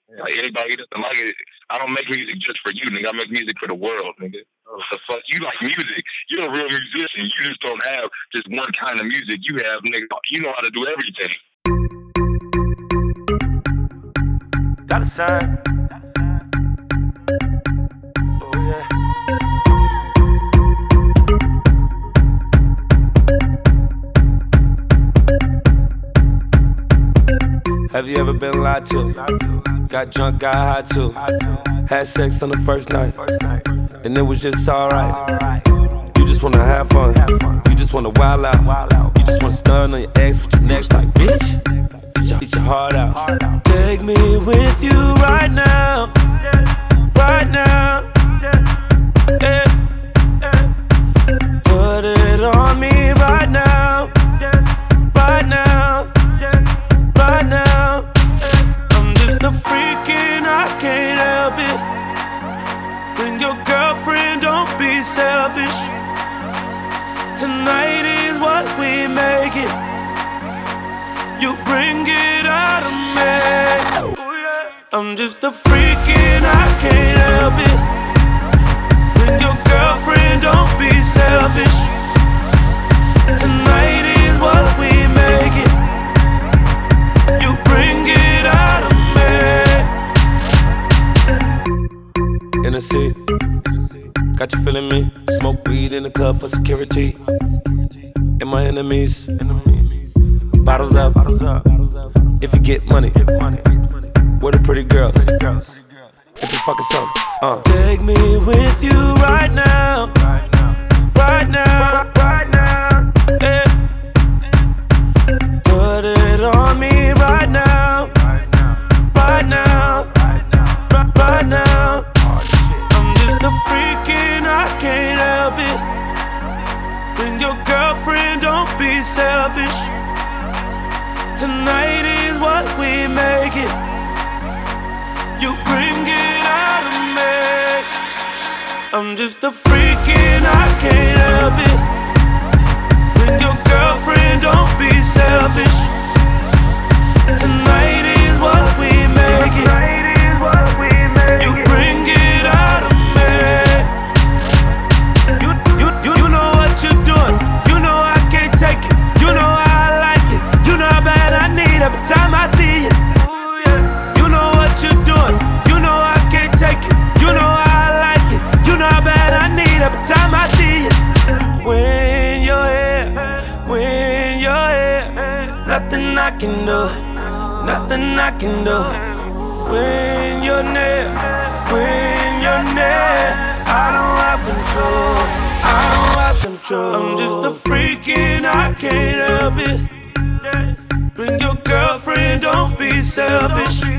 Like anybody who doesn't like it, I don't make music just for you, nigga. I make music for the world, nigga. The fuck, you like music? You're a real musician. You just don't have just one kind of music. You have, nigga. You know how to do everything. Got a sign. Oh yeah. Have you ever been lied to? Got drunk, got high too. Had sex on the first night, and it was just alright. You just wanna have fun. You just wanna wild out. You just wanna stun on your ex with your next like bitch. Eat your heart out. Take me with you right now. Right now. Yeah. Put it on me right now. Right now. Right now. I'm just a freak and I can't help it. Bring your girlfriend, don't be selfish. Tonight is what we make it. You bring it out of me. I'm just a freak and I can't help it. Bring your girlfriend, don't be selfish. Tonight is what we make it. You bring it out of me. In the seat, got you feeling me. Smoke weed in the club for security. And my enemies. Bottles up. If you get money, where the pretty girls? If you fucking something, Take me with you right now. Right now. Yeah. Put it on me right now. Right now. Right now. I'm just a freak and I can't help it. Bring your girlfriend, don't be selfish. Tonight is what we make it. You bring it out of me. I'm just a freak and I can't help it. Bring your girlfriend, don't be selfish. Tonight is what we make it. You bring it out of me. You know what you're doing. You know I can't take it. You know how I like it. You know how bad I need every time I see it. You know what you're doing. You know I can't take it. You know how I like it. You know how bad I need every time I see it. When you're here, nothing I can do, nothing I can do. When you're near, I don't have control, I don't have control. I'm just a freak and I can't help it. Bring your girlfriend, don't be selfish.